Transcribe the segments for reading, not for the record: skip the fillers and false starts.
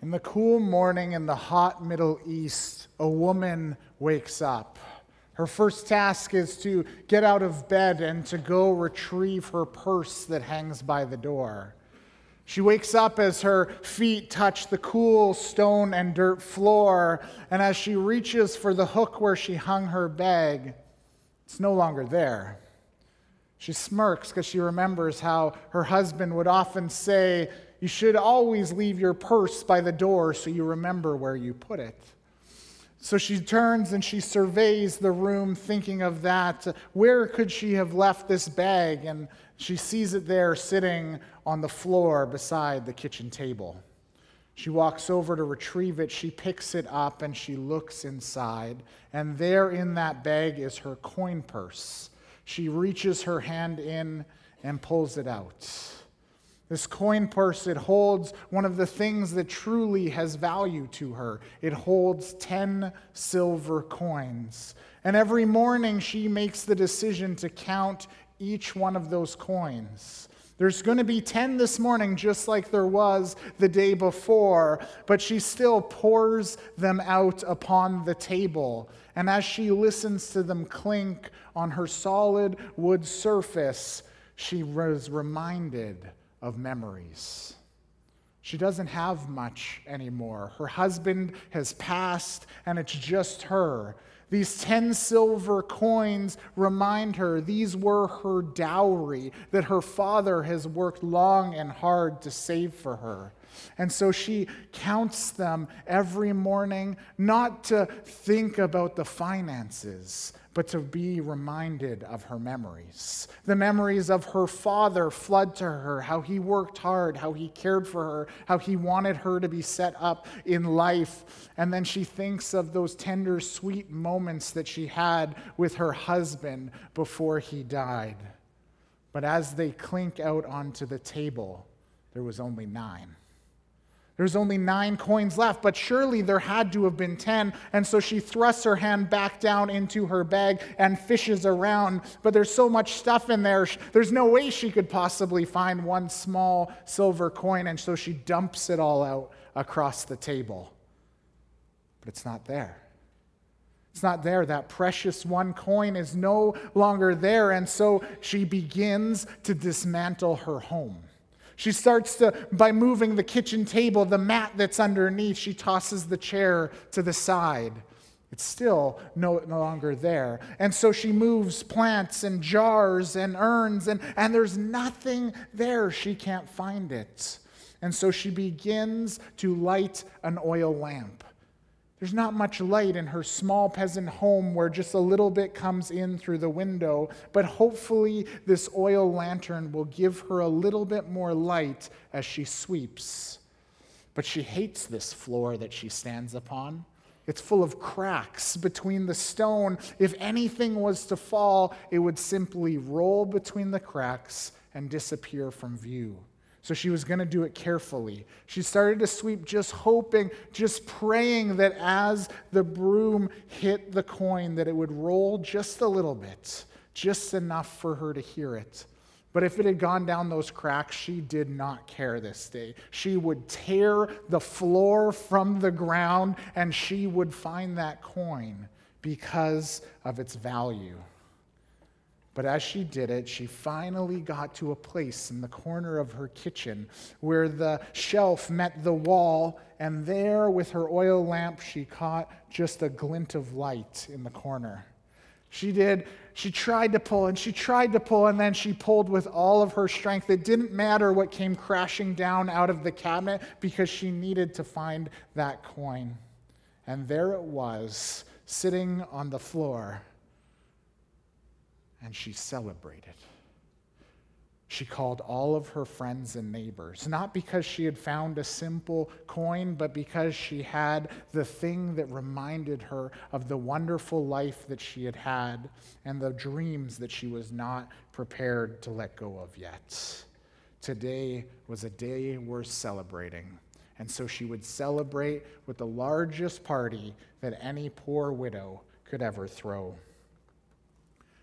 In the cool morning in the hot Middle East, a woman wakes up. Her first task is to get out of bed and to go retrieve her purse that hangs by the door. She wakes up as her feet touch the cool stone and dirt floor, and as she reaches for the hook where she hung her bag, it's no longer there. She smirks because she remembers how her husband would often say, "You should always leave your purse by the door so you remember where you put it." So she turns and she surveys the room thinking of that. Where could she have left this bag? And she sees it there sitting on the floor beside the kitchen table. She walks over to retrieve it. She picks it up and she looks inside. And there in that bag is her coin purse. She reaches her hand in and pulls it out. This coin purse, it holds one of the things that truly has value to her. It holds 10 silver coins. And every morning she makes the decision to count each one of those coins. There's going to be 10 this morning, just like there was the day before, but she still pours them out upon the table. And as she listens to them clink on her solid wood surface, she was reminded of memories. She doesn't have much anymore. Her husband has passed, and it's just her. These 10 silver coins remind her these were her dowry that her father has worked long and hard to save for her. And so she counts them every morning, not to think about the finances, but to be reminded of her memories. The memories of her father flood to her, how he worked hard, how he cared for her, how he wanted her to be set up in life. And then she thinks of those tender, sweet moments that she had with her husband before he died. But as they clink out onto the table, there was only 9. There's only 9 coins left, but surely there had to have been 10. And so she thrusts her hand back down into her bag and fishes around. But there's so much stuff in there, there's no way she could possibly find one small silver coin. And so she dumps it all out across the table. But it's not there. It's not there. That precious one coin is no longer there. And so she begins to dismantle her home. She starts by moving the kitchen table, the mat that's underneath. She tosses the chair to the side. It's still no longer there. And so she moves plants and jars and urns, and there's nothing there. She can't find it. And so she begins to light an oil lamp. There's not much light in her small peasant home where just a little bit comes in through the window, but hopefully this oil lantern will give her a little bit more light as she sweeps. But she hates this floor that she stands upon. It's full of cracks between the stone. If anything was to fall, it would simply roll between the cracks and disappear from view. So she was going to do it carefully. She started to sweep just hoping, just praying that as the broom hit the coin that it would roll just a little bit, just enough for her to hear it. But if it had gone down those cracks, she did not care this day. She would tear the floor from the ground and she would find that coin because of its value. But as she did it, she finally got to a place in the corner of her kitchen where the shelf met the wall, and there with her oil lamp, she caught just a glint of light in the corner. She tried to pull, and she tried to pull, and then she pulled with all of her strength. It didn't matter what came crashing down out of the cabinet because she needed to find that coin. And there it was, sitting on the floor. And she celebrated. She called all of her friends and neighbors, not because she had found a simple coin, but because she had the thing that reminded her of the wonderful life that she had had and the dreams that she was not prepared to let go of yet. Today was a day worth celebrating. And so she would celebrate with the largest party that any poor widow could ever throw.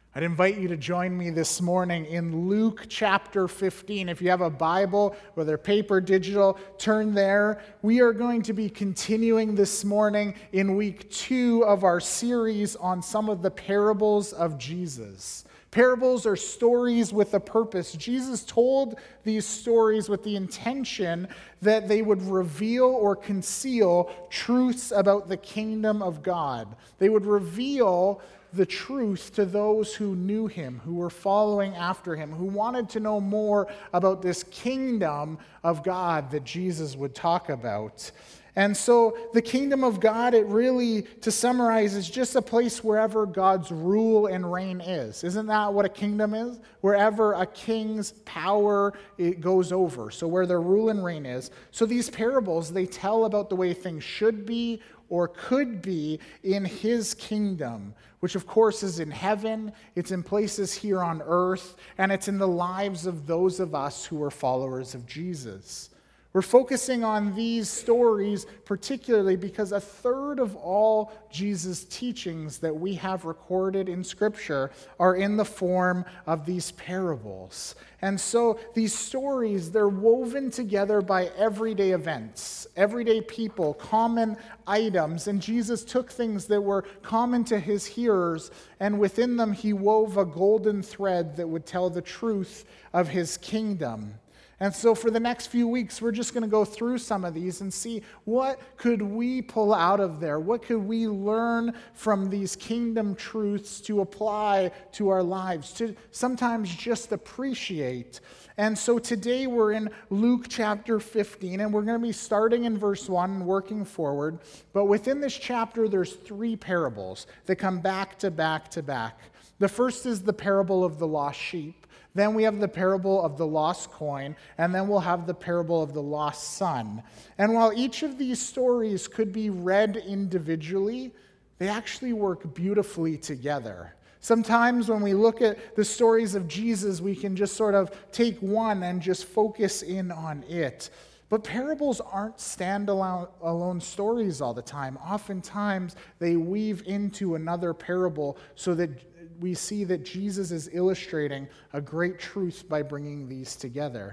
I'd invite you to join me this morning in Luke chapter 15. If you have a Bible, whether paper, digital, turn there. We are going to be continuing this morning in week 2 of our series on some of the parables of Jesus. Parables are stories with a purpose. Jesus told these stories with the intention that they would reveal or conceal truths about the kingdom of God. They would reveal the truth to those who knew him, who were following after him, who wanted to know more about this kingdom of God that Jesus would talk about. And so the kingdom of God, it really, to summarize, is just a place wherever God's rule and reign is. Isn't that what a kingdom is? Wherever a king's power it goes over. So where their rule and reign is. So these parables, they tell about the way things should be or could be in his kingdom, which of course is in heaven, it's in places here on earth, and it's in the lives of those of us who are followers of Jesus. We're focusing on these stories particularly because a third of all Jesus' teachings that we have recorded in Scripture are in the form of these parables. And so these stories, they're woven together by everyday events, everyday people, common items. And Jesus took things that were common to his hearers, and within them he wove a golden thread that would tell the truth of his kingdom. And so for the next few weeks, we're just going to go through some of these and see what could we pull out of there? What could we learn from these kingdom truths to apply to our lives, to sometimes just appreciate? And so today we're in Luke chapter 15, and we're going to be starting in verse 1 and working forward. But within this chapter, there's 3 parables that come back to back to back. The first is the parable of the lost sheep. Then we have the parable of the lost coin, and then we'll have the parable of the lost son. And while each of these stories could be read individually, they actually work beautifully together. Sometimes when we look at the stories of Jesus, we can just sort of take one and just focus in on it. But parables aren't standalone stories all the time. Oftentimes, they weave into another parable so that we see that Jesus is illustrating a great truth by bringing these together.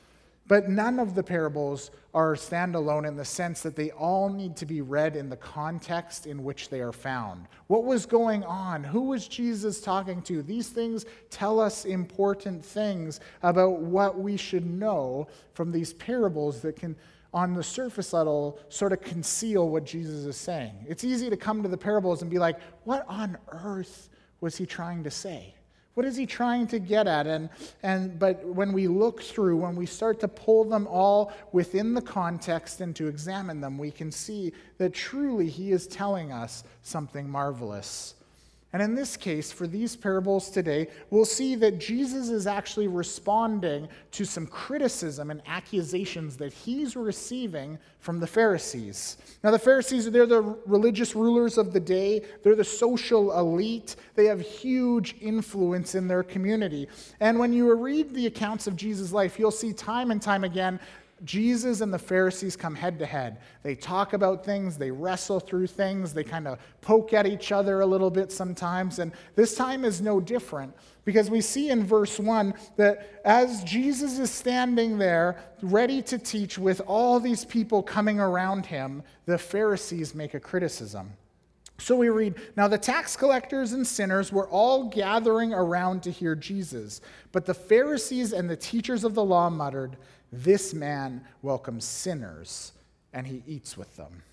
But none of the parables are standalone in the sense that they all need to be read in the context in which they are found. What was going on? Who was Jesus talking to? These things tell us important things about what we should know from these parables that can, on the surface level, sort of conceal what Jesus is saying. It's easy to come to the parables and be like, what on earth was he trying to say? What is he trying to get at? But when we look through, when we start to pull them all within the context and to examine them, we can see that truly he is telling us something marvelous. And in this case, for these parables today, we'll see that Jesus is actually responding to some criticism and accusations that he's receiving from the Pharisees. Now, the Pharisees, they're the religious rulers of the day. They're the social elite. They have huge influence in their community. And when you read the accounts of Jesus' life, you'll see time and time again Jesus and the Pharisees come head to head. They talk about things, they wrestle through things, they kind of poke at each other a little bit sometimes, and this time is no different because we see in verse 1 that as Jesus is standing there ready to teach with all these people coming around him, the Pharisees make a criticism. So we read, "Now the tax collectors and sinners were all gathering around to hear Jesus, but the Pharisees and the teachers of the law muttered, 'This man welcomes sinners, and he eats with them.'"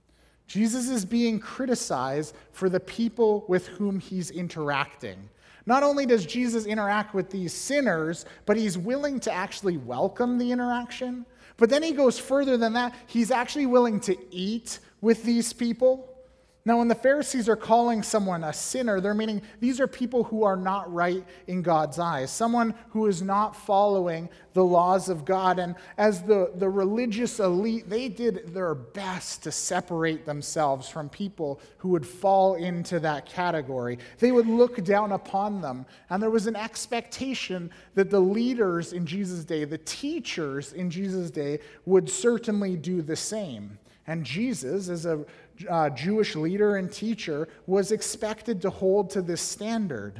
Jesus is being criticized for the people with whom he's interacting. Not only does Jesus interact with these sinners, but he's willing to actually welcome the interaction. But then he goes further than that. He's actually willing to eat with these people. Now, when the Pharisees are calling someone a sinner, they're meaning these are people who are not right in God's eyes, someone who is not following the laws of God. And as the religious elite, they did their best to separate themselves from people who would fall into that category. They would look down upon them. And there was an expectation that the leaders in Jesus' day, the teachers in Jesus' day, would certainly do the same. And Jesus, as a Jewish leader and teacher, was expected to hold to this standard.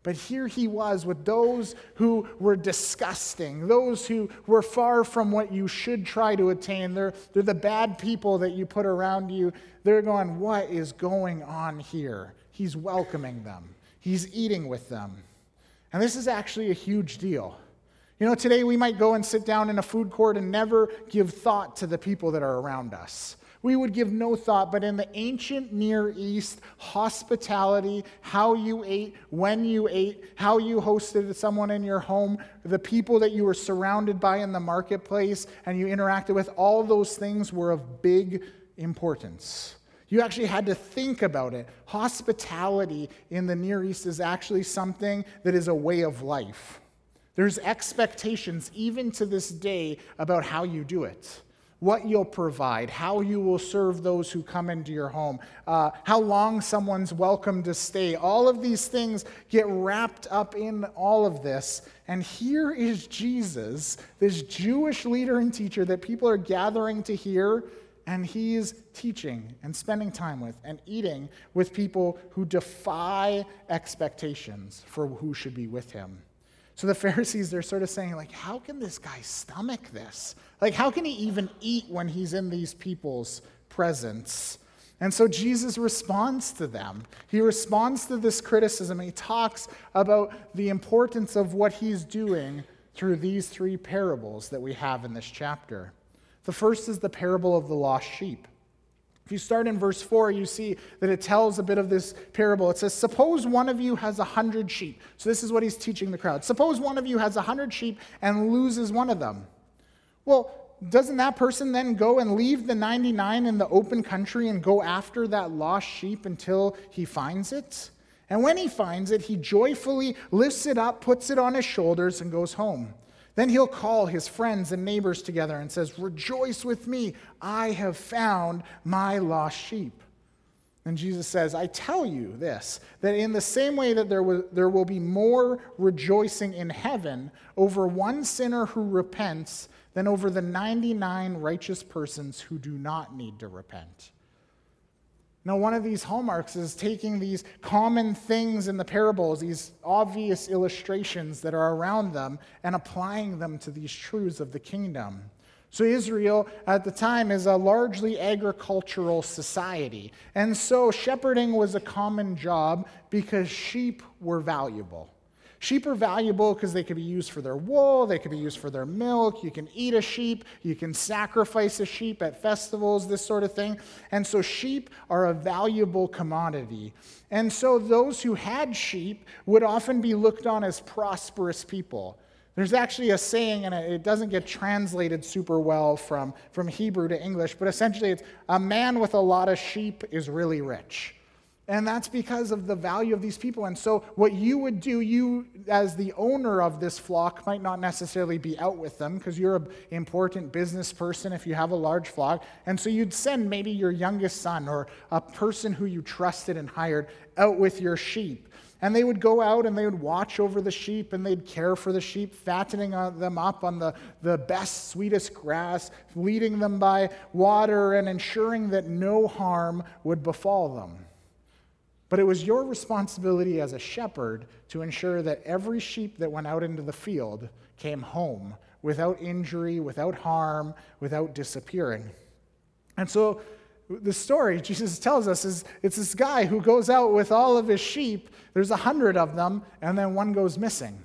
But here he was with those who were disgusting, those who were far from what you should try to attain. They're the bad people that you put around you. They're going, what is going on here? He's welcoming them. He's eating with them. And this is actually a huge deal. You know, today we might go and sit down in a food court and never give thought to the people that are around us. We would give no thought, but in the ancient Near East, hospitality, how you ate, when you ate, how you hosted someone in your home, the people that you were surrounded by in the marketplace and you interacted with, all those things were of big importance. You actually had to think about it. Hospitality in the Near East is actually something that is a way of life. There's expectations even to this day about how you do it. What you'll provide, how you will serve those who come into your home, how long someone's welcome to stay. All of these things get wrapped up in all of this. And here is Jesus, this Jewish leader and teacher that people are gathering to hear, and he's teaching and spending time with and eating with people who defy expectations for who should be with him. So the Pharisees, they're sort of saying, like, how can this guy stomach this? Like, how can he even eat when he's in these people's presence? And so Jesus responds to them. He responds to this criticism. He talks about the importance of what he's doing through these three parables that we have in this chapter. The first is the parable of the lost sheep. If you start in verse 4, you see that it tells a bit of this parable. It says, suppose one of you has 100 sheep. So this is what he's teaching the crowd. Suppose one of you has 100 sheep and loses one of them. Well, doesn't that person then go and leave the 99 in the open country and go after that lost sheep until he finds it? And when he finds it, he joyfully lifts it up, puts it on his shoulders, and goes home. Then he'll call his friends and neighbors together and says, rejoice with me, I have found my lost sheep. And Jesus says, I tell you this, that in the same way that there will be more rejoicing in heaven over one sinner who repents than over the 99 righteous persons who do not need to repent. Now, one of these hallmarks is taking these common things in the parables, these obvious illustrations that are around them, and applying them to these truths of the kingdom. So Israel at the time is a largely agricultural society. And so shepherding was a common job because sheep were valuable. Sheep are valuable because they could be used for their wool, they could be used for their milk, you can eat a sheep, you can sacrifice a sheep at festivals, this sort of thing. And so sheep are a valuable commodity. And so those who had sheep would often be looked on as prosperous people. There's actually a saying, and it doesn't get translated super well from Hebrew to English, but essentially it's a man with a lot of sheep is really rich. And that's because of the value of these people. And so what you would do, you as the owner of this flock might not necessarily be out with them because you're an important business person if you have a large flock. And so you'd send maybe your youngest son or a person who you trusted and hired out with your sheep. And they would go out and they would watch over the sheep and they'd care for the sheep, fattening them up on the best, sweetest grass, leading them by water and ensuring that no harm would befall them. But it was your responsibility as a shepherd to ensure that every sheep that went out into the field came home without injury, without harm, without disappearing. And so the story Jesus tells us is it's this guy who goes out with all of his sheep. There's 100 of them, and then one goes missing.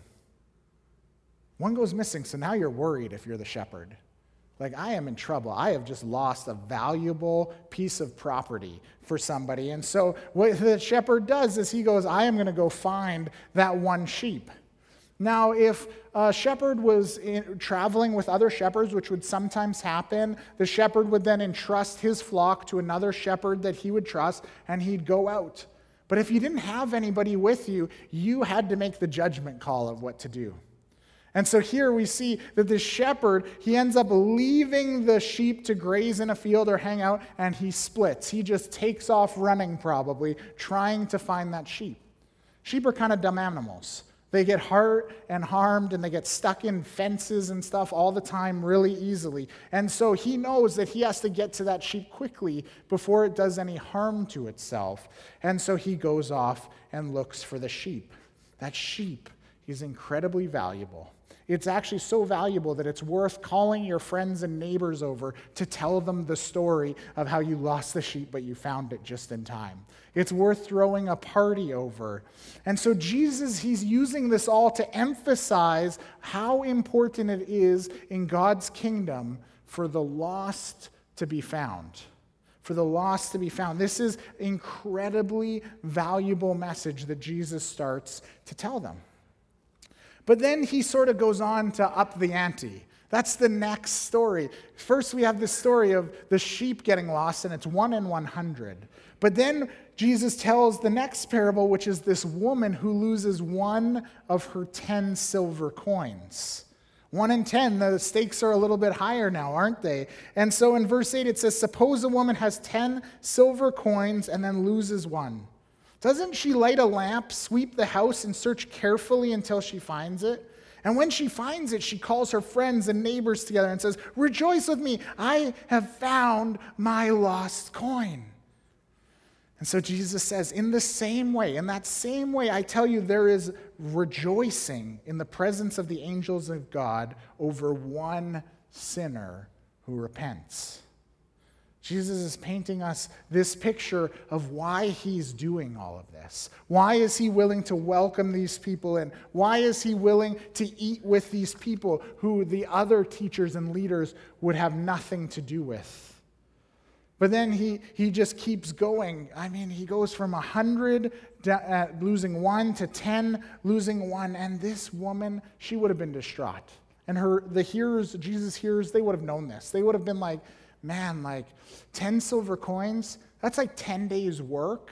One goes missing, so now you're worried if you're the shepherd. Like, I am in trouble. I have just lost a valuable piece of property for somebody. And so what the shepherd does is he goes, I am going to go find that one sheep. Now, if a shepherd was traveling with other shepherds, which would sometimes happen, the shepherd would then entrust his flock to another shepherd that he would trust, and he'd go out. But if you didn't have anybody with you, you had to make the judgment call of what to do. And so here we see that this shepherd, he ends up leaving the sheep to graze in a field or hang out, and he splits. He just takes off running probably, trying to find that sheep. Sheep are kind of dumb animals. They get hurt and harmed, and they get stuck in fences and stuff all the time really easily. And so he knows that he has to get to that sheep quickly before it does any harm to itself. And so he goes off and looks for the sheep. That sheep is incredibly valuable. It's actually so valuable that it's worth calling your friends and neighbors over to tell them the story of how you lost the sheep, but you found it just in time. It's worth throwing a party over. And so Jesus, he's using this all to emphasize how important it is in God's kingdom for the lost to be found. For the lost to be found. This is an incredibly valuable message that Jesus starts to tell them. But then he sort of goes on to up the ante. That's the next story. First, we have this story of the sheep getting lost, and it's 1 in 100. But then Jesus tells the next parable, which is this woman who loses one of her 10 silver coins. 1 in 10, the stakes are a little bit higher now, aren't they? And so in verse 8, it says, suppose a woman has 10 silver coins and then loses one. Doesn't she light a lamp, sweep the house, and search carefully until she finds it? And when she finds it, she calls her friends and neighbors together and says, rejoice with me, I have found my lost coin. And so Jesus says, in that same way, I tell you, there is rejoicing in the presence of the angels of God over one sinner who repents. Jesus is painting us this picture of why he's doing all of this. Why is he willing to welcome these people in? Why is he willing to eat with these people who the other teachers and leaders would have nothing to do with? But then he just keeps going. I mean, he goes from 100 losing one to 10 losing one. And this woman, she would have been distraught. And the hearers, Jesus' hearers, they would have known this. They would have been like, man, like 10 silver coins, that's like 10 days' work.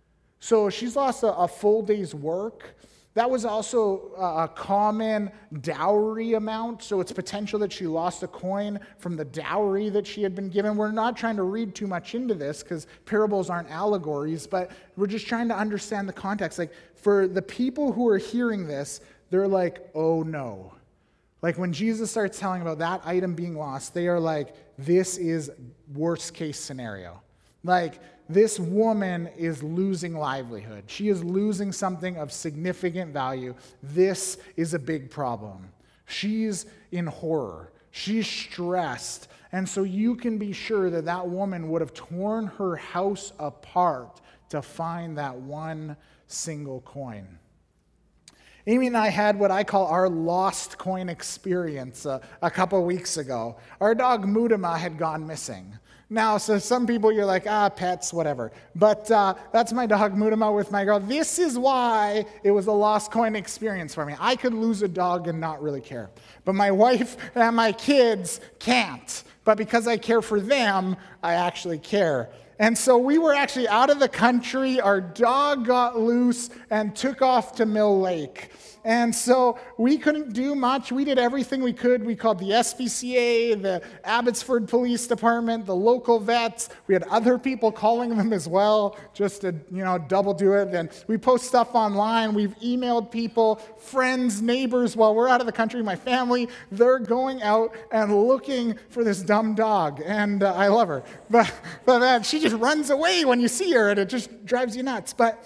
So she's lost a full day's work. That was also a common dowry amount, so it's potential that she lost a coin from the dowry that she had been given. We're not trying to read too much into this because parables aren't allegories, but we're just trying to understand the context. Like, for the people who are hearing this, they're like, oh no. Like, when Jesus starts telling about that item being lost, they are like, this is worst case scenario. Like, this woman is losing livelihood. She is losing something of significant value. This is a big problem. She's in horror. She's stressed. And so you can be sure that that woman would have torn her house apart to find that one single coin. Amy and I had what I call our lost coin experience a couple weeks ago. Our dog Mudama had gone missing. Now, so some people, you're like, pets, whatever. But that's my dog Mudama with my girl. This is why it was a lost coin experience for me. I could lose a dog and not really care. But my wife and my kids can't. But because I care for them, I actually care. And so we were actually out of the country. Our dog got loose and took off to Mill Lake. And so we couldn't do much. We did everything we could. We called the SPCA, the Abbotsford Police Department, the local vets. We had other people calling them as well, just to, double do it. And we post stuff online. We've emailed people, friends, neighbors. While we're out of the country, my family, they're going out and looking for this dumb dog. And I love her. But she just runs away when you see her, and it just drives you nuts. But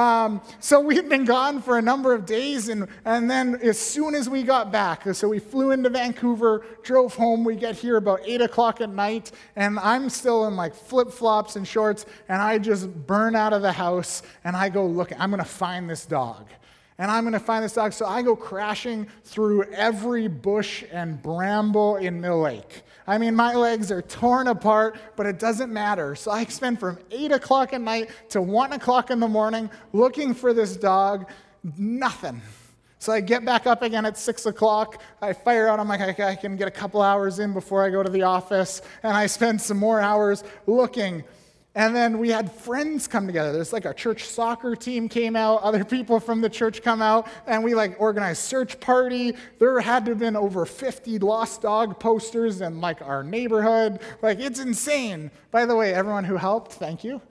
so we've been gone for a number of days, and then as soon as we got back, so we flew into Vancouver, drove home. We get here about 8 o'clock at night, and I'm still in like flip-flops and shorts, and I just burn out of the house, and I go look. I'm going to find this dog. And I'm going to find this dog. So I go crashing through every bush and bramble in Mill Lake. I mean, my legs are torn apart, but it doesn't matter. So I spend from 8 o'clock at night to 1 o'clock in the morning looking for this dog. Nothing. So I get back up again at 6 o'clock. I fire out. I'm like, I can get a couple hours in before I go to the office. And I spend some more hours looking. And then we had friends come together. There's like our church soccer team came out. Other people from the church come out. And we organized search party. There had to have been over 50 lost dog posters in our neighborhood. It's insane. By the way, everyone who helped, thank you.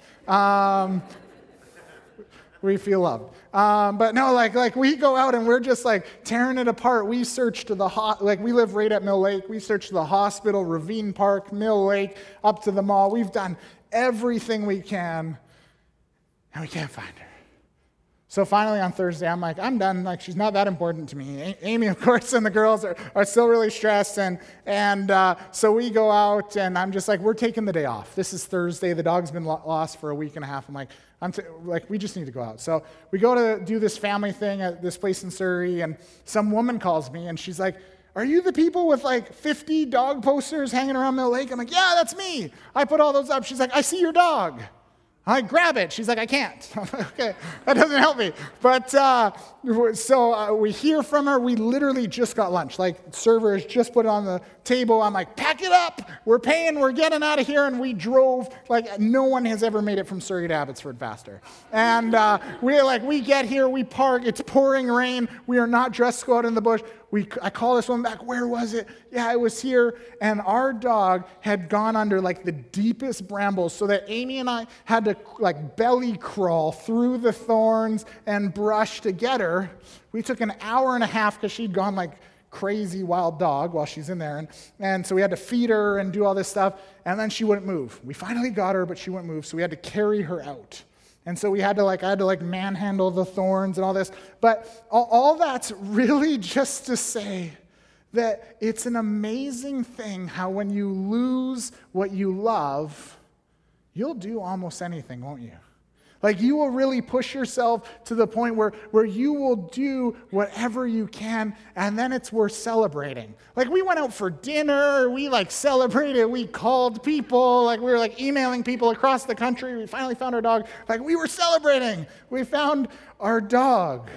We feel loved. But no, we go out and we're just tearing it apart. We searched we live right at Mill Lake. We searched the hospital, Ravine Park, Mill Lake, up to the mall. We've done everything we can, and we can't find her. So finally on Thursday, I'm like, I'm done. Like, she's not that important to me. Amy, of course, and the girls are still really stressed. And so we go out, and I'm just like, we're taking the day off. This is Thursday. The dog's been lost for a week and a half. I'm like, we just need to go out. So we go to do this family thing at this place in Surrey, and some woman calls me, and she's like, are you the people with like 50 dog posters hanging around Mill Lake? I'm like, yeah, that's me. I put all those up. She's like, I see your dog. I grab it. She's like, I can't. I'm like, okay, that doesn't help me. But so we hear from her. We literally just got lunch. Like, server has just put it on the table. I'm like, pack it up. We're paying. We're getting out of here. And we drove. Like, no one has ever made it from Surrey to Abbotsford faster. And we get here. We park. It's pouring rain. We are not dressed to go out in the bush. I call this one back, where was it? Yeah, it was here. And our dog had gone under like the deepest brambles so that Amy and I had to like belly crawl through the thorns and brush to get her. We took an hour and a half because she'd gone like crazy wild dog while she's in there. And so we had to feed her and do all this stuff. And then she wouldn't move. We finally got her, but she wouldn't move. So we had to carry her out. And so I had to manhandle the thorns and all this. But all that's really just to say that it's an amazing thing how when you lose what you love, you'll do almost anything, won't you? Like, you will really push yourself to the point where you will do whatever you can, and then it's worth celebrating. Like, we went out for dinner, we celebrated, we called people, we were emailing people across the country, we finally found our dog. We were celebrating. We found our dog.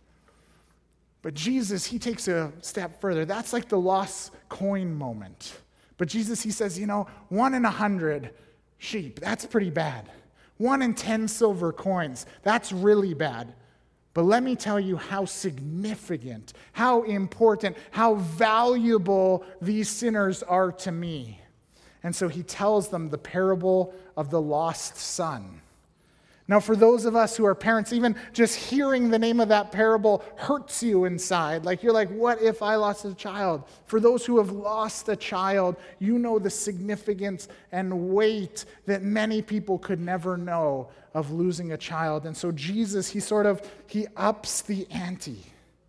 But Jesus, he takes a step further. That's like the lost coin moment. But Jesus, he says, 1 in 100 sheep, that's pretty bad. 1 in 10 silver coins, that's really bad. But let me tell you how significant, how important, how valuable these sinners are to me. And so he tells them the parable of the lost son. Now, for those of us who are parents, even just hearing the name of that parable hurts you inside. You're like, what if I lost a child? For those who have lost a child, you know the significance and weight that many people could never know of losing a child. And so Jesus, he ups the ante.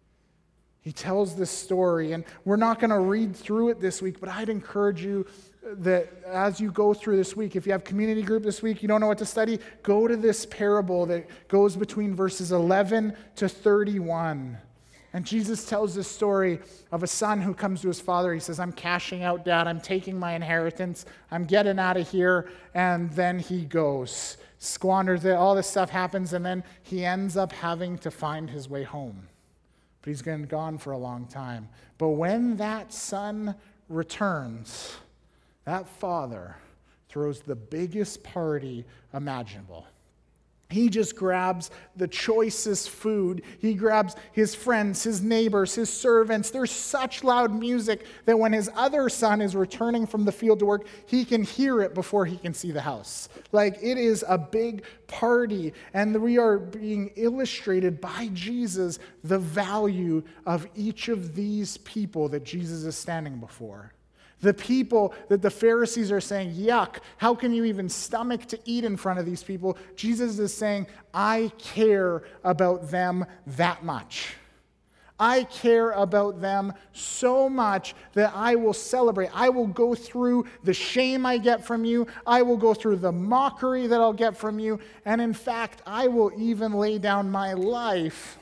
He tells this story, and we're not going to read through it this week, but I'd encourage you that as you go through this week, if you have community group this week, you don't know what to study, go to this parable that goes between verses 11 to 31. And Jesus tells this story of a son who comes to his father. He says, I'm cashing out, Dad. I'm taking my inheritance. I'm getting out of here. And then he goes, squanders it. All this stuff happens, and then he ends up having to find his way home. But he's been gone for a long time. But when that son returns, that father throws the biggest party imaginable. He just grabs the choicest food. He grabs his friends, his neighbors, his servants. There's such loud music that when his other son is returning from the field to work, he can hear it before he can see the house. It is a big party. And we are being illustrated by Jesus the value of each of these people that Jesus is standing before. The people that the Pharisees are saying, yuck, how can you even stomach to eat in front of these people? Jesus is saying, I care about them that much. I care about them so much that I will celebrate. I will go through the shame I get from you. I will go through the mockery that I'll get from you. And in fact, I will even lay down my life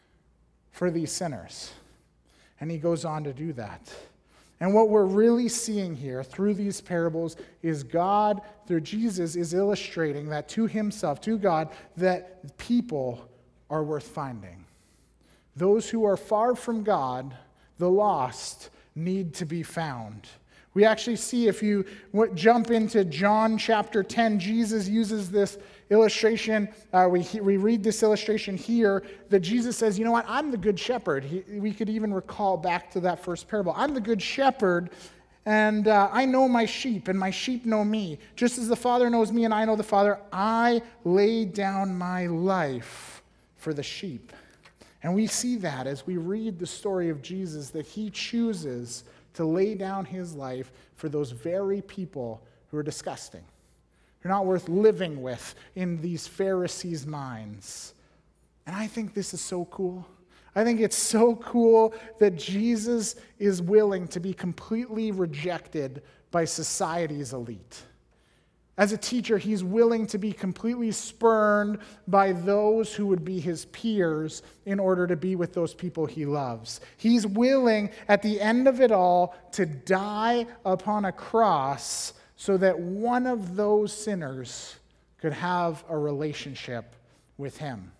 for these sinners. And he goes on to do that. And what we're really seeing here through these parables is God, through Jesus, is illustrating that to himself, to God, that people are worth finding. Those who are far from God, the lost, need to be found. We actually see, if you jump into John chapter 10, Jesus uses this illustration. We read this illustration here that Jesus says, you know what, I'm the good shepherd. We could even recall back to that first parable. I'm the good shepherd, and I know my sheep, and my sheep know me. Just as the Father knows me and I know the Father, I lay down my life for the sheep. And we see that as we read the story of Jesus, that he chooses to lay down his life for those very people who are disgusting, who are not worth living with in these Pharisees' minds. And I think this is so cool. I think it's so cool that Jesus is willing to be completely rejected by society's elite. As a teacher, he's willing to be completely spurned by those who would be his peers in order to be with those people he loves. He's willing, at the end of it all, to die upon a cross so that one of those sinners could have a relationship with him.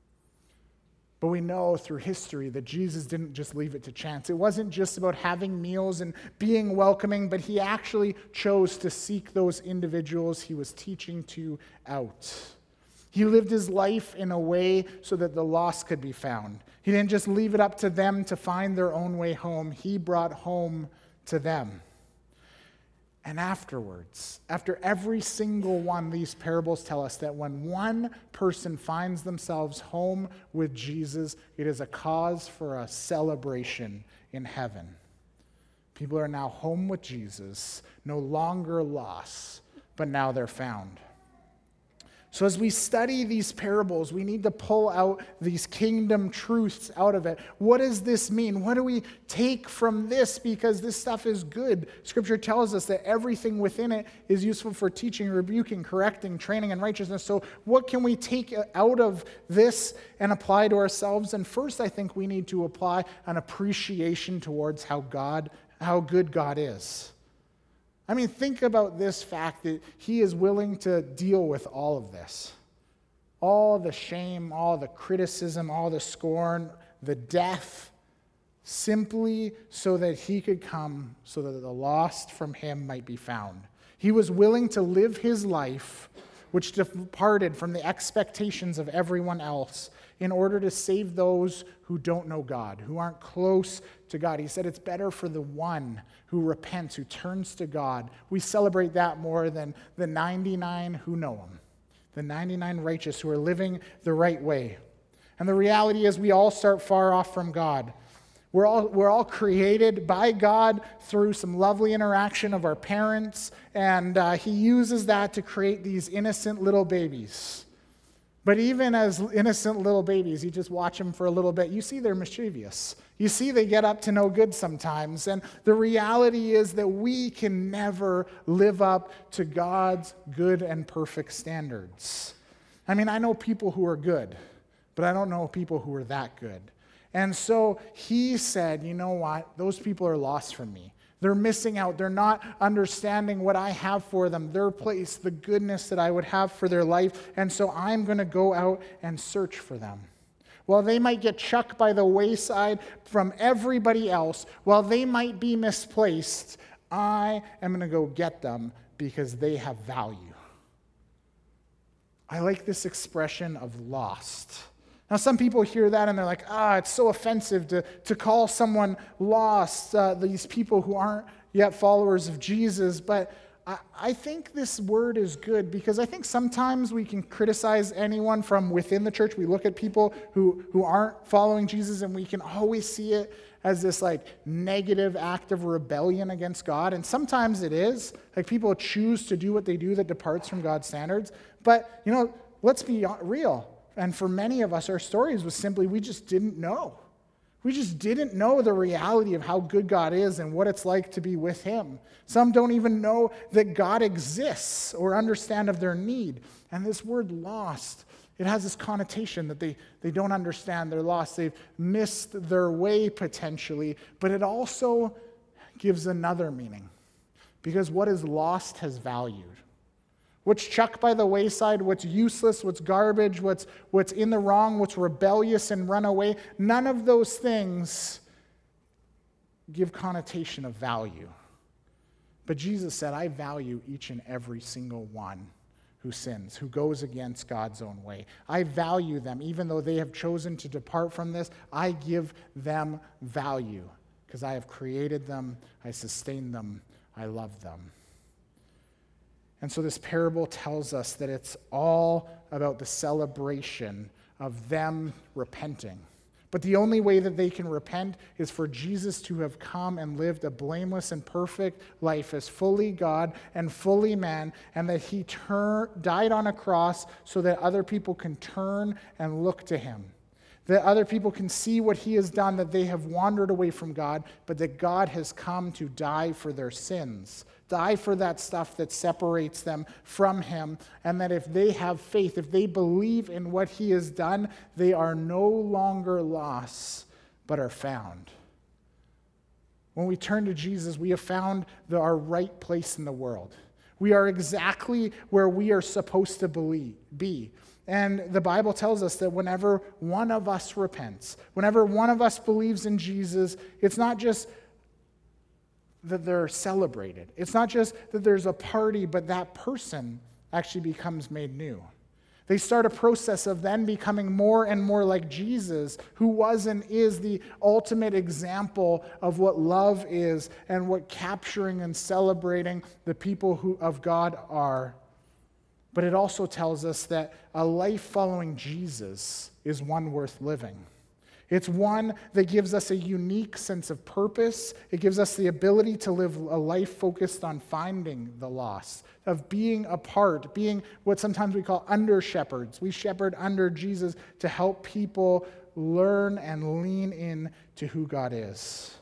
But we know through history that Jesus didn't just leave it to chance. It wasn't just about having meals and being welcoming, but he actually chose to seek those individuals he was teaching to out. He lived his life in a way so that the lost could be found. He didn't just leave it up to them to find their own way home. He brought home to them. And afterwards, after every single one, these parables tell us that when one person finds themselves home with Jesus, it is a cause for a celebration in heaven. People are now home with Jesus, no longer lost, but now they're found. So as we study these parables, we need to pull out these kingdom truths out of it. What does this mean? What do we take from this? Because this stuff is good. Scripture tells us that everything within it is useful for teaching, rebuking, correcting, training in righteousness. So what can we take out of this and apply to ourselves? And first, I think we need to apply an appreciation towards how good God is. I mean, think about this fact that he is willing to deal with all of this. All the shame, all the criticism, all the scorn, the death, simply so that he could come so that the lost from him might be found. He was willing to live his life, which departed from the expectations of everyone else, in order to save those who don't know God, who aren't close to God. He said it's better for the one who repents, who turns to God. We celebrate that more than the 99 who know him, the 99 righteous who are living the right way. And the reality is we all start far off from God. We're all created by God through some lovely interaction of our parents, and he uses that to create these innocent little babies. But even as innocent little babies, you just watch them for a little bit, you see they're mischievous. You see they get up to no good sometimes. And the reality is that we can never live up to God's good and perfect standards. I mean, I know people who are good, but I don't know people who are that good. And so he said, you know what? Those people are lost from me. They're missing out. They're not understanding what I have for them, their place, the goodness that I would have for their life. And so I'm going to go out and search for them. While they might get chucked by the wayside from everybody else, while they might be misplaced, I am going to go get them because they have value. I like this expression of lost. Now, some people hear that and they're like, it's so offensive to call someone lost, these people who aren't yet followers of Jesus. But I think this word is good because I think sometimes we can criticize anyone from within the church. We look at people who aren't following Jesus and we can always see it as this like negative act of rebellion against God. And sometimes it is. Like people choose to do what they do that departs from God's standards. But, let's be real. And for many of us, our stories was simply we just didn't know. We just didn't know the reality of how good God is and what it's like to be with him. Some don't even know that God exists or understand of their need. And this word lost, it has this connotation that they don't understand. They're lost. They've missed their way potentially. But it also gives another meaning. Because what is lost has value. What's chucked by the wayside, what's useless, what's garbage, what's in the wrong, what's rebellious and run away, none of those things give connotation of value. But Jesus said, I value each and every single one who sins, who goes against God's own way. I value them. Even though they have chosen to depart from this, I give them value because I have created them, I sustain them, I love them. And so this parable tells us that it's all about the celebration of them repenting. But the only way that they can repent is for Jesus to have come and lived a blameless and perfect life as fully God and fully man, and that he died on a cross so that other people can turn and look to him. that other people can see what he has done, that they have wandered away from God, but that God has come to die for their sins, die for that stuff that separates them from him, and that if they have faith, if they believe in what he has done, they are no longer lost, but are found. When we turn to Jesus, we have found our right place in the world. We are exactly where we are supposed to be. And the Bible tells us that whenever one of us repents, whenever one of us believes in Jesus, it's not just that they're celebrated. It's not just that there's a party, but that person actually becomes made new. They start a process of then becoming more and more like Jesus, who was and is the ultimate example of what love is and what capturing and celebrating the people of God are. But it also tells us that a life following Jesus is one worth living. It's one that gives us a unique sense of purpose. It gives us the ability to live a life focused on finding the lost, of being a part, being what sometimes we call under shepherds. We shepherd under Jesus to help people learn and lean in to who God is.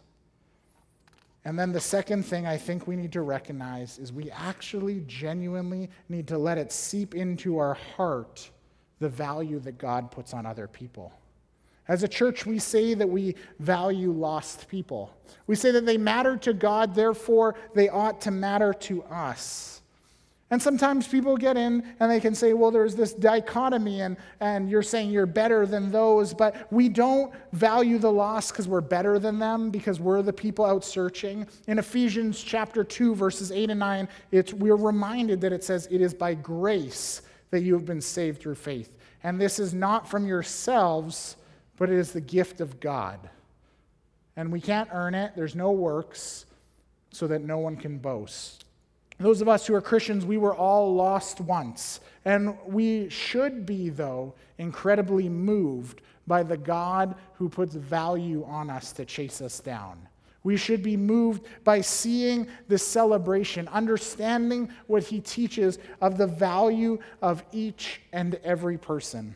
And then the second thing I think we need to recognize is we actually genuinely need to let it seep into our heart the value that God puts on other people. As a church, we say that we value lost people. We say that they matter to God, therefore they ought to matter to us. And sometimes people get in and they can say, well, there's this dichotomy and you're saying you're better than those, but we don't value the lost because we're better than them, because we're the people out searching. In Ephesians chapter 2, verses 8 and 9, we're reminded that it says, it is by grace that you have been saved through faith. And this is not from yourselves, but it is the gift of God. And we can't earn it. There's no works, so that no one can boast. Those of us who are Christians, we were all lost once. And we should be, though, incredibly moved by the God who puts value on us to chase us down. We should be moved by seeing this celebration, understanding what he teaches of the value of each and every person.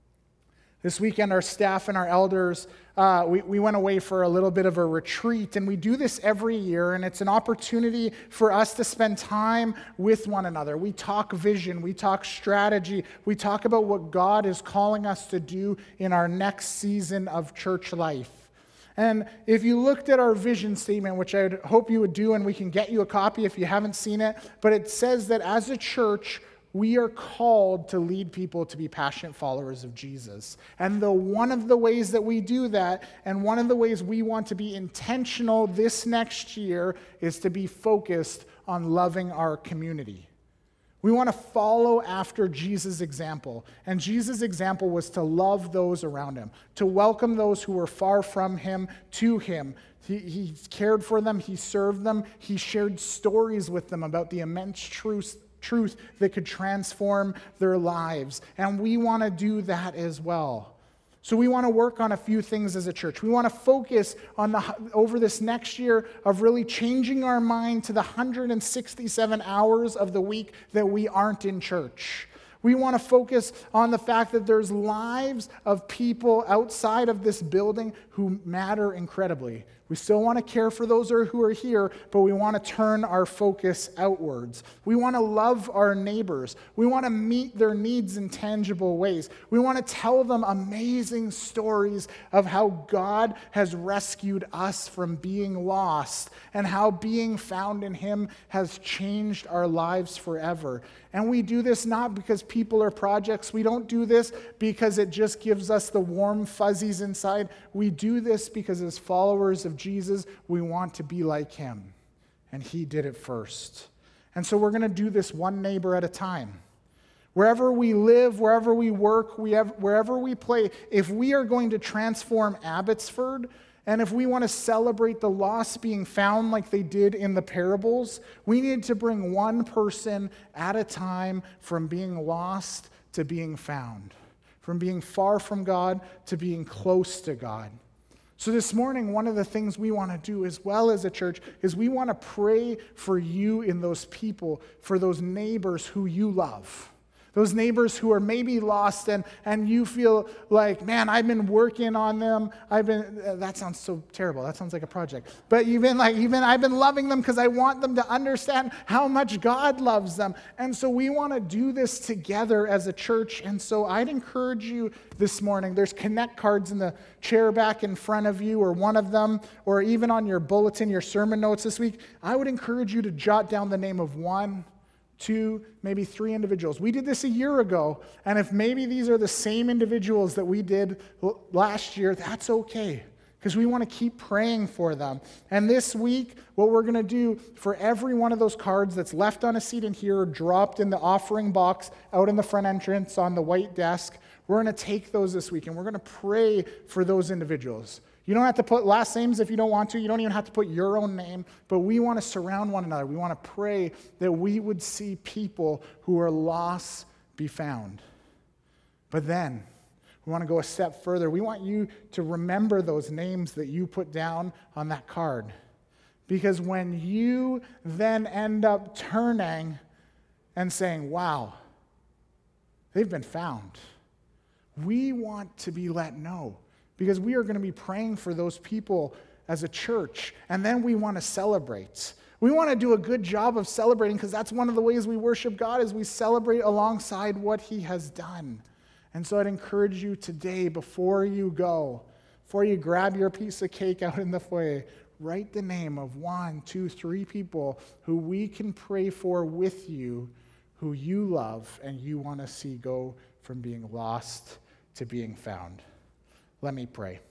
This weekend, our staff and our elders, we went away for a little bit of a retreat, and we do this every year, and it's an opportunity for us to spend time with one another. We talk vision, we talk strategy, we talk about what God is calling us to do in our next season of church life. And if you looked at our vision statement, which I hope you would do, and we can get you a copy if you haven't seen it, but it says that as a church, we are called to lead people to be passionate followers of Jesus. And one of the ways that we do that, and one of the ways we want to be intentional this next year, is to be focused on loving our community. We want to follow after Jesus' example. And Jesus' example was to love those around him, to welcome those who were far from him to him. He cared for them, he served them, he shared stories with them about the immense truth that could transform their lives. And we want to do that as well. So we want to work on a few things as a church. We want to focus on over this next year of really changing our mind to the 167 hours of the week that we aren't in church. We want to focus on the fact that there's lives of people outside of this building who matter incredibly. We still want to care for those who are here, but we want to turn our focus outwards. We want to love our neighbors. We want to meet their needs in tangible ways. We want to tell them amazing stories of how God has rescued us from being lost and how being found in him has changed our lives forever. And we do this not because people are projects. We don't do this because it just gives us the warm fuzzies inside. We do this because as followers of Jesus, we want to be like him. And he did it first. And so we're going to do this one neighbor at a time. Wherever we live, wherever we work, wherever we play, if we are going to transform Abbotsford, and if we want to celebrate the lost being found like they did in the parables, we need to bring one person at a time from being lost to being found, from being far from God to being close to God. So this morning, one of the things we want to do as well as a church is we want to pray for you in those people, for those neighbors who you love. Those neighbors who are maybe lost and you feel like, man, I've been working on them. That sounds so terrible. That sounds like a project. But I've been loving them because I want them to understand how much God loves them. And so we want to do this together as a church. And so I'd encourage you this morning, there's connect cards in the chair back in front of you, or one of them, or even on your bulletin, your sermon notes this week. I would encourage you to jot down the name of 1, 2, maybe 3 individuals. We did this a year ago, and if maybe these are the same individuals that we did last year, that's okay, because we want to keep praying for them. And this week, what we're going to do for every one of those cards that's left on a seat in here, or dropped in the offering box out in the front entrance on the white desk, we're going to take those this week, and we're going to pray for those individuals. You don't have to put last names if you don't want to. You don't even have to put your own name. But we want to surround one another. We want to pray that we would see people who are lost be found. But then, we want to go a step further. We want you to remember those names that you put down on that card. Because when you then end up turning and saying, wow, they've been found, we want to be let know. Because we are going to be praying for those people as a church, and then we want to celebrate. We want to do a good job of celebrating, because that's one of the ways we worship God, is we celebrate alongside what He has done. And so I'd encourage you today, before you go, before you grab your piece of cake out in the foyer, write the name of 1, 2, 3 people who we can pray for with you, who you love and you want to see go from being lost to being found. Let me pray.